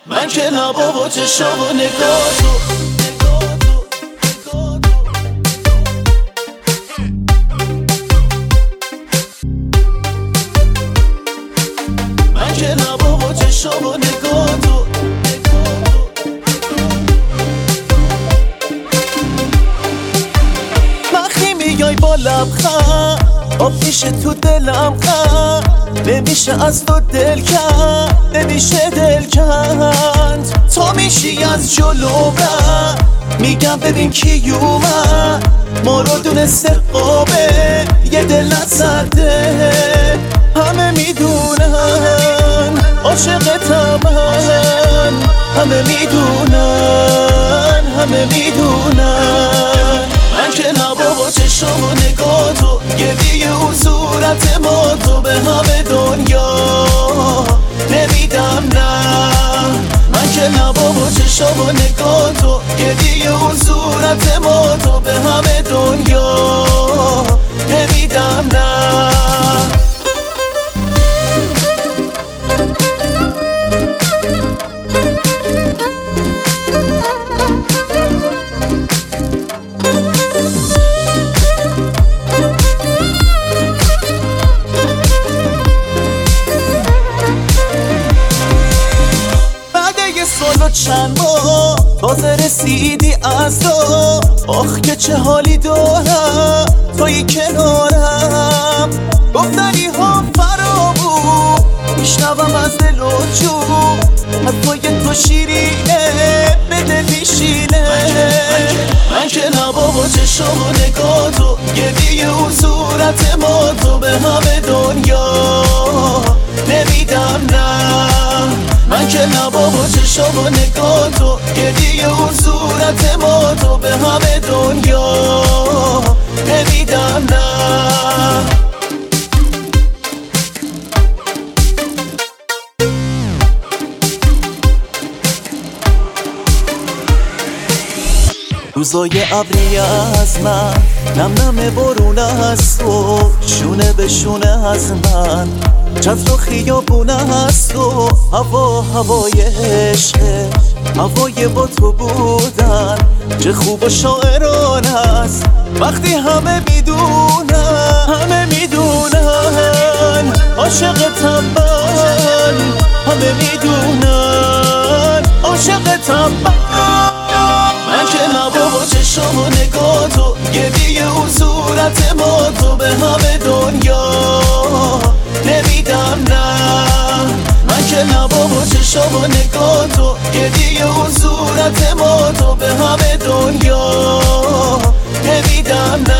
من که لبا و چشم و نگاه تو من که لبا و چشم و نگاه تو وقتی میای با لبخند آب میشه تو دلم خند نمیشه از تو دل کند نمیشه دل کند تو میشی از جلو من میگم ببین کی اومد ما رو دونسته قابه یه دل نزده همه میدونن عاشقتم من همه میدونن همه میدونن من که لبا و چشم و نگاه تو گریه و صورت ما تو به همه دنیا نمیدم نه من که لبا و چشم و نگاه تو گریه و صورت ما تو به همه دنیا نمیدم نه چند ماه تازه رسیدی از را آخ که چه حالی دارم توی کنارم گفتنی ها فرامو میشنوم از دل و جون از توی تو شیرینه به دل میشینه من که لبا و چشم و نگاه تو گریه و صورت ما تو به همه دنیا نمیدم نه من که لبا و چشم و نگاه تو گریه و صورت ما تو به همه دنیا نمیدم نه روزای ابری از من نم نم بارون از تو شونه به شونه از من چتر و خیابونه از تو هوای عشقه هوای با تو بودن چه خوب و شاعران است وقتی همه میدونن عاشقتم من همه میدونن عاشقتم من که لبا و چشم و نگاه تو گریه و صورت ما تو به همه دنیا نمیدم نه من که لبا و چشم و نگاه تو گریه و صورت ما تو به همه دنیا نمیدم نه